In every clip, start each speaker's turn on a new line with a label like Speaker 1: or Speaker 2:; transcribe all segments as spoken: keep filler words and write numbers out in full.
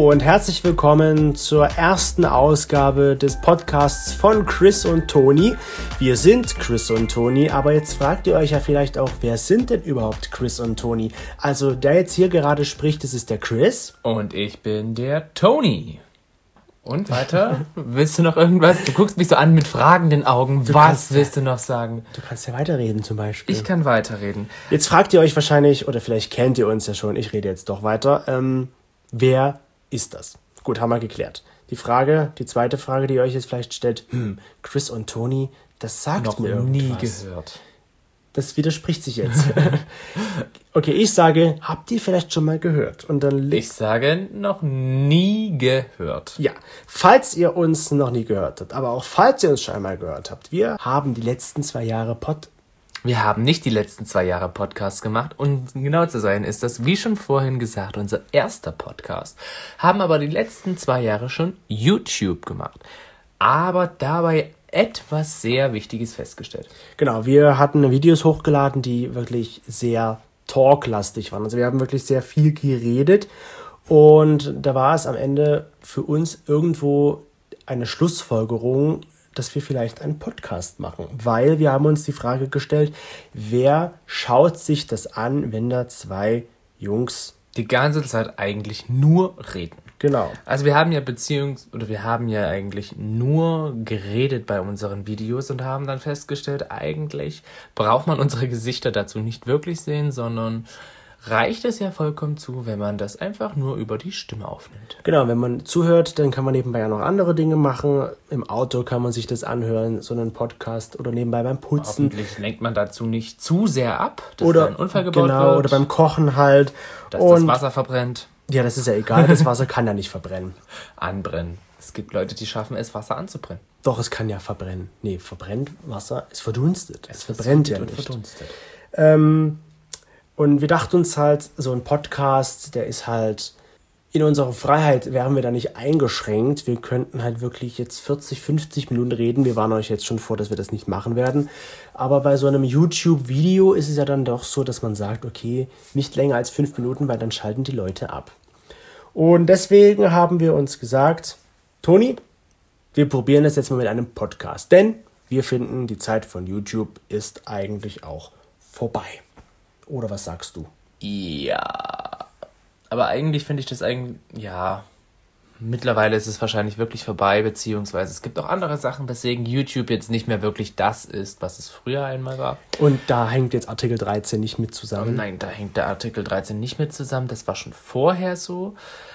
Speaker 1: und herzlich willkommen zur ersten Ausgabe des Podcasts von Chris und Toni. Wir sind Chris und Toni, aber jetzt fragt ihr euch ja vielleicht auch, wer sind denn überhaupt Chris und Toni? Also der jetzt hier gerade spricht, das ist der Chris.
Speaker 2: Und ich bin der Toni. Und weiter? Willst du noch irgendwas? Du guckst mich so an mit fragenden Augen. Du Was kannst, willst du noch sagen?
Speaker 1: Du kannst ja weiterreden zum Beispiel.
Speaker 2: Ich kann weiterreden.
Speaker 1: Jetzt fragt ihr euch wahrscheinlich, oder vielleicht kennt ihr uns ja schon, ich rede jetzt doch weiter, ähm, wer ist das? Gut, haben wir geklärt. Die Frage, die zweite Frage, die ihr euch jetzt vielleicht stellt, hm, Chris und Toni, das sagt
Speaker 2: noch
Speaker 1: mir irgendwas.
Speaker 2: nie gehört.
Speaker 1: Das widerspricht sich jetzt. Okay, ich sage, habt ihr vielleicht schon mal gehört? Und dann
Speaker 2: ich sage, noch nie gehört.
Speaker 1: Ja, falls ihr uns noch nie gehört habt, aber auch falls ihr uns schon einmal gehört habt, wir haben die letzten zwei Jahre Pod...
Speaker 2: Wir haben nicht die letzten zwei Jahre Podcasts gemacht und genau zu sein ist das, wie schon vorhin gesagt, unser erster Podcast. Haben aber die letzten zwei Jahre schon YouTube gemacht. Aber dabei etwas sehr Wichtiges festgestellt.
Speaker 1: Genau, wir hatten Videos hochgeladen, die wirklich sehr talklastig waren. Also wir haben wirklich sehr viel geredet und da war es am Ende für uns irgendwo eine Schlussfolgerung, dass wir vielleicht einen Podcast machen. Weil wir haben uns die Frage gestellt, wer schaut sich das an, wenn da zwei Jungs
Speaker 2: die ganze Zeit eigentlich nur reden.
Speaker 1: Genau.
Speaker 2: Also wir haben ja Beziehungs- oder wir haben ja eigentlich nur geredet bei unseren Videos und haben dann festgestellt, eigentlich braucht man unsere Gesichter dazu nicht wirklich sehen, sondern reicht es ja vollkommen zu, wenn man das einfach nur über die Stimme aufnimmt.
Speaker 1: Genau, wenn man zuhört, dann kann man nebenbei ja noch andere Dinge machen. Im Auto kann man sich das anhören, so einen Podcast oder nebenbei beim Putzen.
Speaker 2: Hoffentlich lenkt man dazu nicht zu sehr ab, dass
Speaker 1: oder,
Speaker 2: da ein Unfall gebaut
Speaker 1: genau,
Speaker 2: wird.
Speaker 1: Oder beim Kochen halt.
Speaker 2: Dass
Speaker 1: und
Speaker 2: das Wasser verbrennt.
Speaker 1: Ja, das ist ja egal, das Wasser kann ja nicht verbrennen.
Speaker 2: Anbrennen. Es gibt Leute, die schaffen es, Wasser anzubrennen.
Speaker 1: Doch, es kann ja verbrennen. Nee, verbrennt Wasser, es verdunstet. Es, es verbrennt ja nicht.
Speaker 2: Verdunstet.
Speaker 1: Ähm, und wir dachten uns halt, so ein Podcast, der ist halt, in unserer Freiheit wären wir da nicht eingeschränkt. Wir könnten halt wirklich jetzt vierzig, fünfzig Minuten reden. Wir warnen euch jetzt schon vor, dass wir das nicht machen werden. Aber bei so einem YouTube-Video ist es ja dann doch so, dass man sagt, okay, nicht länger als fünf Minuten, weil dann schalten die Leute ab. Und deswegen haben wir uns gesagt, Toni, wir probieren das jetzt mal mit einem Podcast. Denn wir finden, die Zeit von YouTube ist eigentlich auch vorbei. Oder was sagst du?
Speaker 2: Ja... Aber eigentlich finde ich das eigentlich, ja, mittlerweile ist es wahrscheinlich wirklich vorbei, beziehungsweise es gibt auch andere Sachen, weswegen YouTube jetzt nicht mehr wirklich das ist, was es früher einmal war.
Speaker 1: Und da hängt jetzt Artikel dreizehn nicht mit zusammen?
Speaker 2: Oh nein, da hängt der Artikel dreizehn nicht mit zusammen, das war schon vorher so.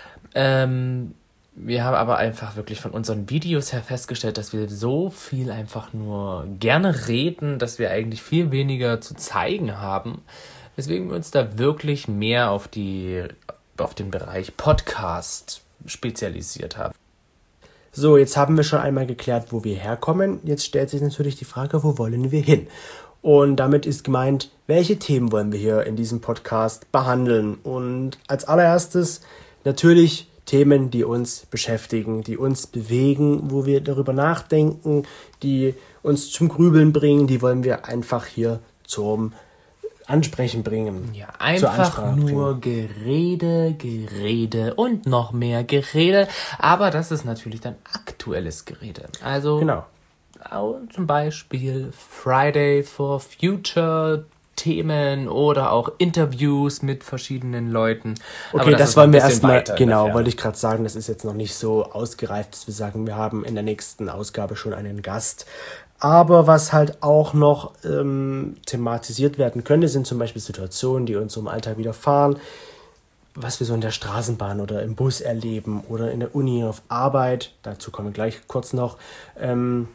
Speaker 2: Ähm, wir haben aber einfach wirklich von unseren Videos her festgestellt, dass wir so viel einfach nur gerne reden, dass wir eigentlich viel weniger zu zeigen haben, weswegen wir uns da wirklich mehr auf die... auf den Bereich Podcast spezialisiert haben.
Speaker 1: So, jetzt haben wir schon einmal geklärt, wo wir herkommen. Jetzt stellt sich natürlich die Frage, wo wollen wir hin? Und damit ist gemeint, welche Themen wollen wir hier in diesem Podcast behandeln? Und als allererstes natürlich Themen, die uns beschäftigen, die uns bewegen, wo wir darüber nachdenken, die uns zum Grübeln bringen, die wollen wir einfach hier zum Ansprechen bringen.
Speaker 2: Ja, einfach nur bringen. Gerede, Gerede und noch mehr Gerede. Aber das ist natürlich dann aktuelles Gerede. Also
Speaker 1: genau.
Speaker 2: Zum Beispiel Friday for Future Themen oder auch Interviews mit verschiedenen Leuten.
Speaker 1: Okay,
Speaker 2: Aber das,
Speaker 1: das wollen wir erstmal, genau,
Speaker 2: ja.
Speaker 1: wollte ich gerade sagen, das ist jetzt noch nicht so ausgereift, dass wir sagen, wir haben in der nächsten Ausgabe schon einen Gast. Aber was halt auch noch ähm, thematisiert werden könnte, sind zum Beispiel Situationen, die uns im Alltag widerfahren, was wir so in der Straßenbahn oder im Bus erleben oder in der Uni auf Arbeit. Dazu kommen wir gleich kurz noch. Ähm,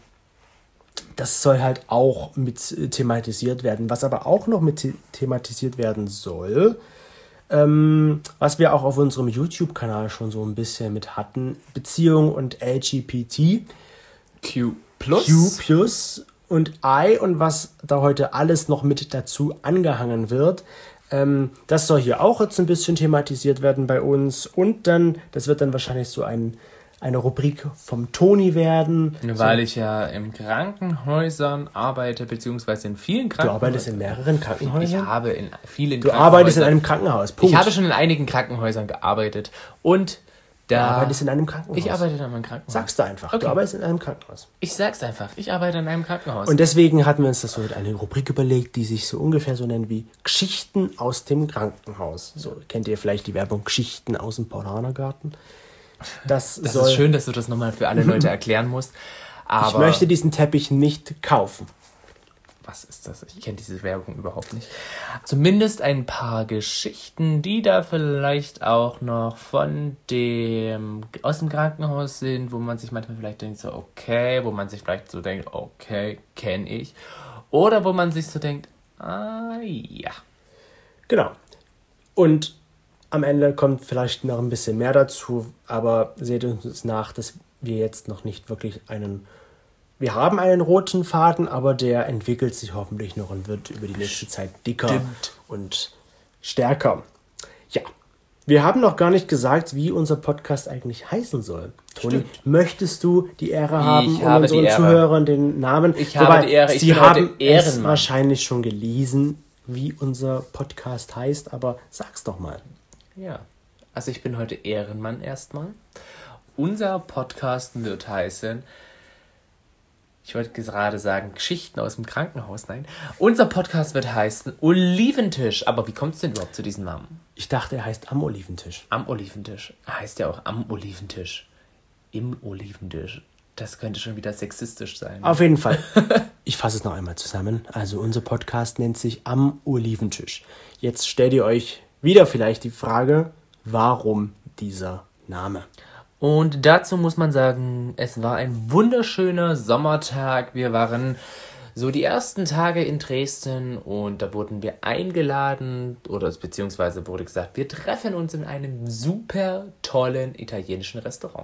Speaker 1: das soll halt auch mit thematisiert werden. Was aber auch noch mit thematisiert werden soll, ähm, was wir auch auf unserem YouTube-Kanal schon so ein bisschen mit hatten, Beziehung und L G B T.
Speaker 2: Q Plus.
Speaker 1: Q Plus und I und was da heute alles noch mit dazu angehangen wird. Ähm, das soll hier auch jetzt ein bisschen thematisiert werden bei uns. Und dann, das wird dann wahrscheinlich so ein, eine Rubrik vom Toni werden.
Speaker 2: Weil
Speaker 1: so.
Speaker 2: ich ja in Krankenhäusern arbeite, beziehungsweise in vielen Krankenhäusern.
Speaker 1: Du arbeitest in mehreren Krankenhäusern?
Speaker 2: Ich habe in vielen
Speaker 1: Du
Speaker 2: Krankenhäusern.
Speaker 1: arbeitest in einem Krankenhaus, Punkt.
Speaker 2: Ich habe schon in einigen Krankenhäusern gearbeitet und Da,
Speaker 1: du arbeitest in einem Krankenhaus.
Speaker 2: Ich arbeite in einem Krankenhaus.
Speaker 1: Sagst du einfach, okay. Du arbeitest in einem Krankenhaus.
Speaker 2: Ich sag's einfach, ich arbeite in einem Krankenhaus.
Speaker 1: Und deswegen hatten wir uns das so mit einer Rubrik überlegt, die sich so ungefähr so nennt wie Geschichten aus dem Krankenhaus. So kennt ihr vielleicht die Werbung Geschichten aus dem Paulanergarten. Das,
Speaker 2: das
Speaker 1: soll,
Speaker 2: ist schön, dass du das nochmal für alle Leute erklären musst. Aber
Speaker 1: ich möchte diesen Teppich nicht kaufen.
Speaker 2: Was ist das? Ich kenne diese Werbung überhaupt nicht. Zumindest ein paar Geschichten, die da vielleicht auch noch von dem aus dem Krankenhaus sind, wo man sich manchmal vielleicht denkt, so okay, wo man sich vielleicht so denkt, okay, kenne ich. Oder wo man sich so denkt, ah ja.
Speaker 1: Genau. Und am Ende kommt vielleicht noch ein bisschen mehr dazu, aber seht uns nach, dass wir jetzt noch nicht wirklich einen... Wir haben einen roten Faden, aber der entwickelt sich hoffentlich noch und wird über die nächste Zeit dicker
Speaker 2: Stimmt.
Speaker 1: und stärker. Ja, wir haben noch gar nicht gesagt, wie unser Podcast eigentlich heißen soll. Toni,
Speaker 2: Stimmt.
Speaker 1: möchtest du die Ehre haben
Speaker 2: Ich
Speaker 1: und
Speaker 2: habe
Speaker 1: unseren
Speaker 2: die Ehre.
Speaker 1: Zuhörern den Namen?
Speaker 2: Ich habe die Ehre, ich
Speaker 1: Sie
Speaker 2: bin heute
Speaker 1: haben es
Speaker 2: Ehrenmann.
Speaker 1: wahrscheinlich schon gelesen, wie unser Podcast heißt, aber sag's doch mal.
Speaker 2: Ja, also ich bin heute Ehrenmann erstmal. Unser Podcast wird heißen... Ich wollte gerade sagen, Geschichten aus dem Krankenhaus. Nein. Unser Podcast wird heißen Oliventisch. Aber wie kommt es denn überhaupt zu diesem Namen?
Speaker 1: Ich dachte, er heißt Am Oliventisch.
Speaker 2: Am Oliventisch. Er heißt ja auch Am Oliventisch. Im Oliventisch. Das könnte schon wieder sexistisch sein.
Speaker 1: Auf jeden Fall. Ich fasse es noch einmal zusammen. Also unser Podcast nennt sich Am Oliventisch. Jetzt stellt ihr euch wieder vielleicht die Frage, warum dieser Name?
Speaker 2: Und dazu muss man sagen, es war ein wunderschöner Sommertag. Wir waren so die ersten Tage in Dresden und da wurden wir eingeladen oder beziehungsweise wurde gesagt, wir treffen uns in einem super tollen italienischen Restaurant.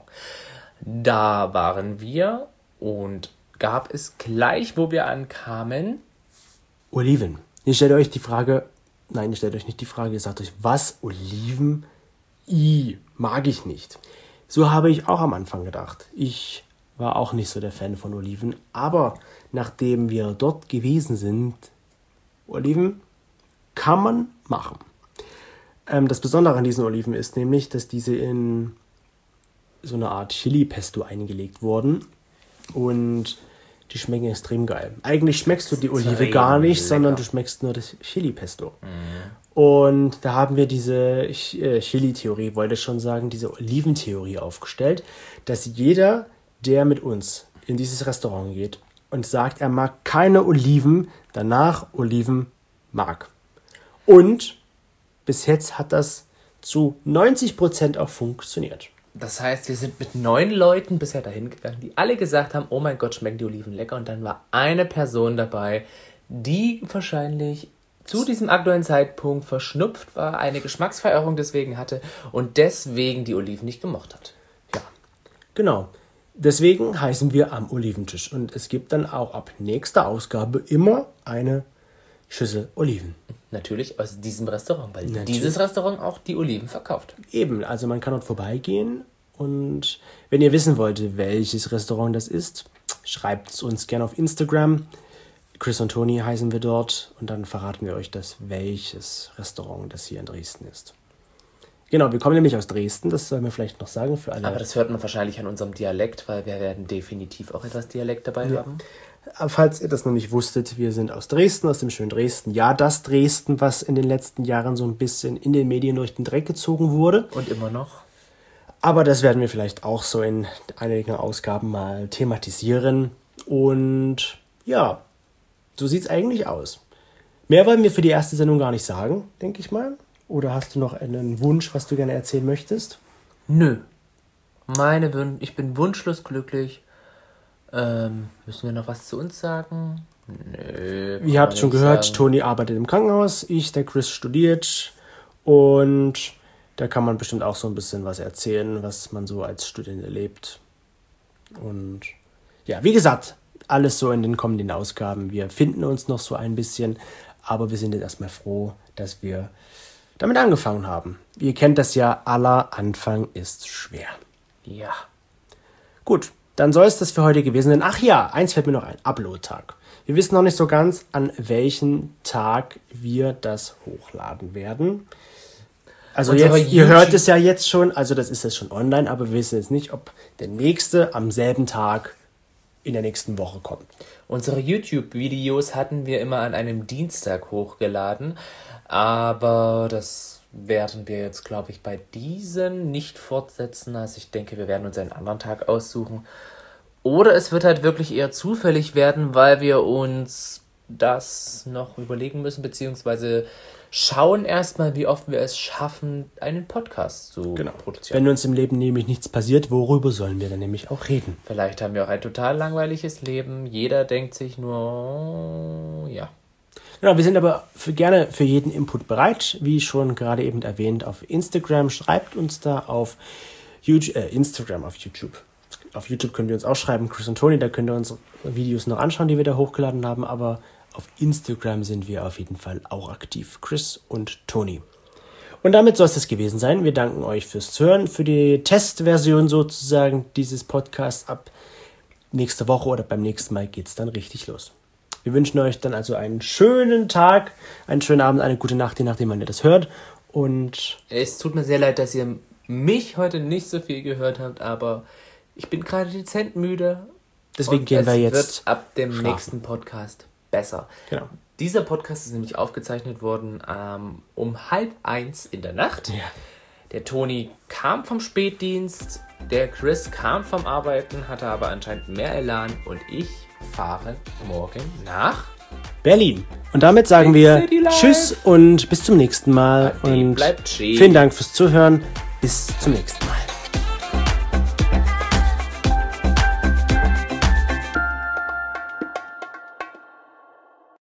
Speaker 2: Da waren wir und gab es gleich, wo wir ankamen,
Speaker 1: Oliven. Ihr stellt euch die Frage, nein, ihr stellt euch nicht die Frage, ihr sagt euch, was? Oliven? I, mag ich nicht. So habe ich auch am Anfang gedacht. Ich war auch nicht so der Fan von Oliven. Aber nachdem wir dort gewesen sind, Oliven kann man machen. Ähm, das Besondere an diesen Oliven ist nämlich, dass diese in so eine Art Chili-Pesto eingelegt wurden. Und die schmecken extrem geil. Eigentlich schmeckst du die Olive
Speaker 2: Extrem
Speaker 1: gar nicht,
Speaker 2: lecker.
Speaker 1: sondern du schmeckst nur das Chili-Pesto. Und da haben wir diese Ch- äh, Chili-Theorie, wollte ich schon sagen, diese Oliventheorie aufgestellt, dass jeder, der mit uns in dieses Restaurant geht und sagt, er mag keine Oliven, danach Oliven mag. Und bis jetzt hat das zu neunzig Prozent auch funktioniert.
Speaker 2: das heißt, wir sind mit neun Leuten bisher dahin gegangen, die alle gesagt haben, oh mein Gott, schmecken die Oliven lecker. Und dann war eine Person dabei, die wahrscheinlich zu diesem aktuellen Zeitpunkt verschnupft war, eine Geschmacksverirrung deswegen hatte und deswegen die Oliven nicht gemocht hat.
Speaker 1: Ja, genau. Deswegen heißen wir Am Oliventisch. Und es gibt dann auch ab nächster Ausgabe immer eine Schüssel Oliven.
Speaker 2: Natürlich aus diesem Restaurant, weil
Speaker 1: Natürlich.
Speaker 2: dieses Restaurant auch die Oliven verkauft.
Speaker 1: Eben, also man kann dort vorbeigehen. Und wenn ihr wissen wollt, welches Restaurant das ist, schreibt es uns gerne auf Instagram. Chris und Toni heißen wir dort. Und dann verraten wir euch das, welches Restaurant das hier in Dresden ist. Genau, wir kommen nämlich aus Dresden, das sollen wir vielleicht noch sagen für alle.
Speaker 2: Aber das hört man wahrscheinlich an unserem Dialekt, weil wir werden definitiv auch etwas Dialekt dabei
Speaker 1: Ja.
Speaker 2: haben.
Speaker 1: Falls ihr das noch nicht wusstet, wir sind aus Dresden, aus dem schönen Dresden. Ja, das Dresden, was in den letzten Jahren so ein bisschen in den Medien durch den Dreck gezogen wurde.
Speaker 2: Und immer noch.
Speaker 1: Aber das werden wir vielleicht auch so in einigen Ausgaben mal thematisieren. Und ja, so sieht es eigentlich aus. Mehr wollen wir für die erste Sendung gar nicht sagen, denke ich mal. Oder hast du noch einen Wunsch, was du gerne erzählen möchtest?
Speaker 2: Nö. Meine Wün ich bin wunschlos glücklich. Ähm, müssen wir noch was zu uns sagen? Nö.
Speaker 1: Ihr habt schon gehört, Toni arbeitet im Krankenhaus, ich, der Chris, studiert. Und da kann man bestimmt auch so ein bisschen was erzählen, was man so als Student erlebt. Und ja, wie gesagt, alles so in den kommenden Ausgaben. Wir finden uns noch so ein bisschen, aber wir sind jetzt erstmal froh, dass wir damit angefangen haben. Ihr kennt das ja, aller Anfang ist schwer.
Speaker 2: Ja.
Speaker 1: Gut, dann soll es das für heute gewesen sein. Ach ja, eins fällt mir noch ein, Upload-Tag. Wir wissen noch nicht so ganz, an welchem Tag wir das hochladen werden. Also jetzt, ihr hört es ja jetzt schon, also das ist jetzt schon online, aber wir wissen jetzt nicht, ob der nächste am selben Tag in der nächsten Woche kommt.
Speaker 2: Unsere YouTube-Videos hatten wir immer an einem Dienstag hochgeladen, aber das werden wir jetzt, glaube ich, bei diesen nicht fortsetzen. Also ich denke, wir werden uns einen anderen Tag aussuchen. Oder es wird halt wirklich eher zufällig werden, weil wir uns das noch überlegen müssen, beziehungsweise schauen erstmal, wie oft wir es schaffen, einen Podcast zu
Speaker 1: genau.
Speaker 2: produzieren.
Speaker 1: Wenn uns im Leben nämlich nichts passiert, worüber sollen wir dann nämlich auch reden?
Speaker 2: Vielleicht haben wir auch ein total langweiliges Leben. Jeder denkt sich nur, ja.
Speaker 1: Genau, wir sind aber für, gerne für jeden Input bereit. Wie schon gerade eben erwähnt, auf Instagram. Schreibt uns da auf YouTube, äh, Instagram, auf YouTube. Auf YouTube könnt ihr uns auch schreiben, Chris und Tony. Da könnt ihr uns Videos noch anschauen, die wir da hochgeladen haben. Aber auf Instagram sind wir auf jeden Fall auch aktiv. Chris und Tony. Und damit soll es das gewesen sein. Wir danken euch fürs Zuhören, für die Testversion sozusagen dieses Podcasts. Ab nächste Woche oder beim nächsten Mal geht es dann richtig los. Wir wünschen euch dann also einen schönen Tag, einen schönen Abend, eine gute Nacht, je nachdem, wann ihr das hört. Und
Speaker 2: es tut mir sehr leid, dass ihr mich heute nicht so viel gehört habt, aber ich bin gerade dezent müde.
Speaker 1: Deswegen gehen wir jetzt
Speaker 2: Es wird ab dem
Speaker 1: schlafen.
Speaker 2: nächsten Podcast besser.
Speaker 1: Genau.
Speaker 2: Dieser Podcast ist nämlich aufgezeichnet worden ähm, um halb eins in der Nacht.
Speaker 1: Ja.
Speaker 2: Der Toni kam vom Spätdienst, der Chris kam vom Arbeiten, hatte aber anscheinend mehr Elan und ich fahre morgen nach
Speaker 1: Berlin. Und damit sagen wir Tschüss und bis zum nächsten Mal.
Speaker 2: Ade,
Speaker 1: und
Speaker 2: bleibt schön.
Speaker 1: vielen Dank fürs Zuhören. Bis zum nächsten Mal.